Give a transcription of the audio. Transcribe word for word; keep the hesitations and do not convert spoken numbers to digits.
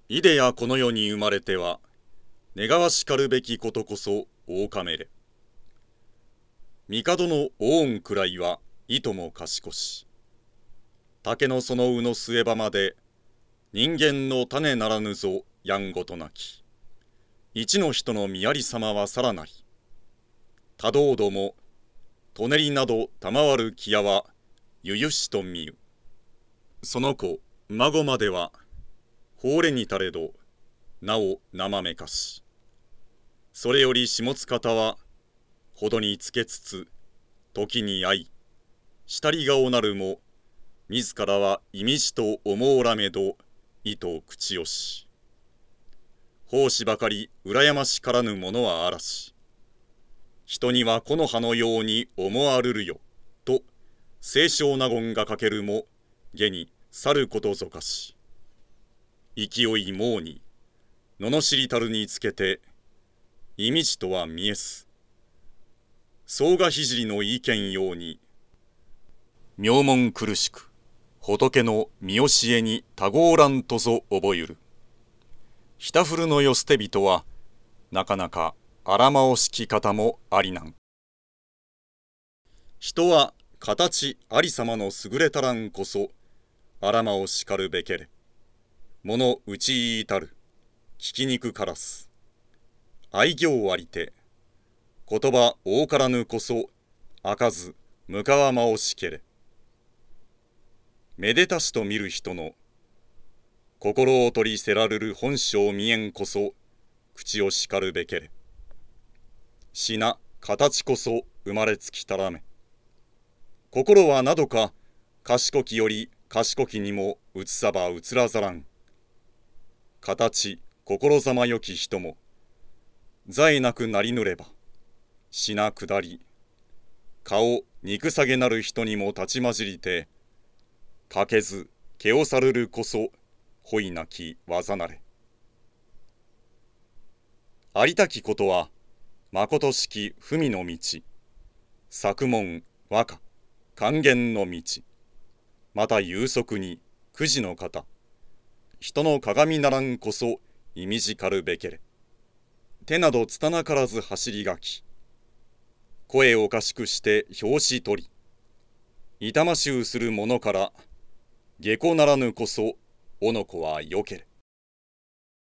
いでやこの世に生まれては、願わしかるべきことこそ狼めれ。帝の大恩くらいはいとも賢し。竹のその卯の末場まで、人間の種ならぬぞやんごとなき。一の人の見ありさまはさらなり。多道ども、とねりなど賜るきやは、ゆゆしと見ゆ。その子、孫までは、ほうれにたれど、なお生めかし。それより下津方は、ほどにつけつつ、時に愛い、したり顔なるも、自らは意味しと思おらめど、意と口よし。奉仕ばかり羨ましからぬものはあらし。人には木の葉のように思わるるよ、と、清少納言がかけるも、下に去ることぞかし。勢い猛に、罵りたるにつけて、意味地とは見えす。総が聖の意見ように、名門苦しく、仏の見教えにたごおらんとぞ覚ゆる。ひたふるのよ捨て人は、なかなか荒まおしき方もありなん。人は形ありさまの優れたらんこそ、荒まおしかるべけれ。物うちいたる、聞きにくからす。愛行ありて、言葉多からぬこそ、開かず向かわまおしけれ。めでたしと見る人の、心を取りせられる本性見えんこそ、口をしかるべけれ。しな形こそ生まれつきたらめ。心はなどか、賢きより賢きにもうつさばうつらざらん。形、心ざまよき人も、ざえなくなりぬれば、しなくだり、顔、憎さげなる人にも立ちまじりて、かけず、けおさるるこそ、ほいなき技なれ。ありたきことは、まことしき文の道、作文、和歌、還元の道、また有足に、くじの方、人の鏡ならんこそ、意味じかるべけれ。手などつたなからず走り書き、声おかしくして表紙取り、痛ましゅうするものから、下戸ならぬこそ、おの子はよけれ。